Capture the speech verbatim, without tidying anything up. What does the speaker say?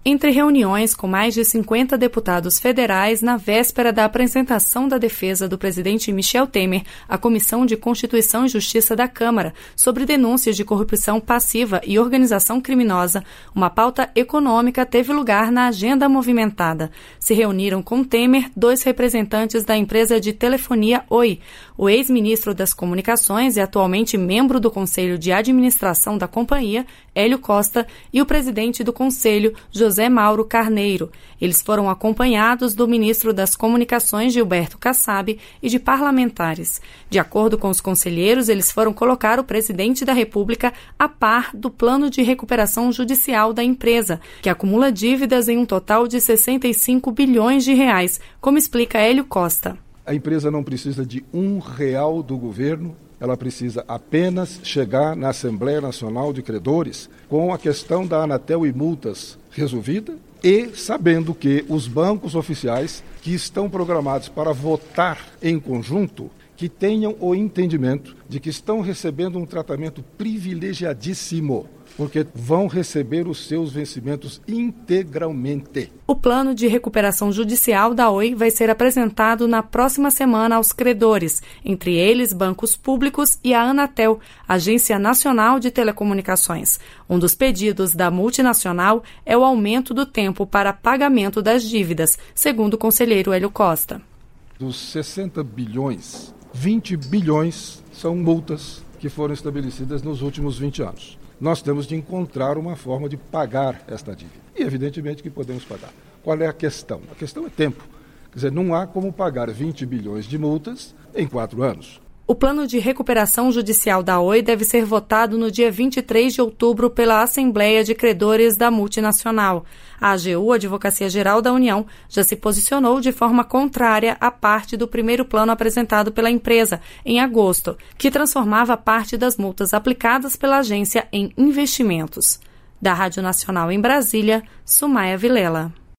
Entre reuniões com mais de cinquenta deputados federais, na véspera da apresentação da defesa do presidente Michel Temer à Comissão de Constituição e Justiça da Câmara sobre denúncias de corrupção passiva e organização criminosa, uma pauta econômica teve lugar na agenda movimentada. Se reuniram com Temer dois representantes da empresa de telefonia Oi, o ex-ministro das Comunicações e atualmente membro do Conselho de Administração da companhia, Hélio Costa, e o presidente do Conselho, José Mauro Carneiro. Eles foram acompanhados do ministro das Comunicações, Gilberto Kassab, e de parlamentares. De acordo com os conselheiros, eles foram colocar o presidente da República a par do plano de recuperação judicial da empresa, que acumula dívidas em um total de sessenta e cinco bilhões de reais, como explica Hélio Costa. A empresa não precisa de um real do governo, ela precisa apenas chegar na Assembleia Nacional de Credores com a questão da Anatel e multas resolvida e sabendo que os bancos oficiais que estão programados para votar em conjunto, que tenham o entendimento de que estão recebendo um tratamento privilegiadíssimo, porque vão receber os seus vencimentos integralmente. O plano de recuperação judicial da Oi vai ser apresentado na próxima semana aos credores, entre eles bancos públicos e a Anatel, Agência Nacional de Telecomunicações. Um dos pedidos da multinacional é o aumento do tempo para pagamento das dívidas, segundo o conselheiro Hélio Costa. Dos sessenta bilhões, vinte bilhões são multas que foram estabelecidas nos últimos vinte anos. Nós temos de encontrar uma forma de pagar esta dívida. E, evidentemente, que podemos pagar. Qual é a questão? A questão é tempo. Quer dizer, não há como pagar vinte bilhões de multas em quatro anos. O plano de recuperação judicial da Oi deve ser votado no dia vinte e três de outubro pela Assembleia de Credores da multinacional. A A G U, Advocacia Geral da União, já se posicionou de forma contrária à parte do primeiro plano apresentado pela empresa, em agosto, que transformava parte das multas aplicadas pela agência em investimentos. Da Rádio Nacional em Brasília, Sumaia Vilela.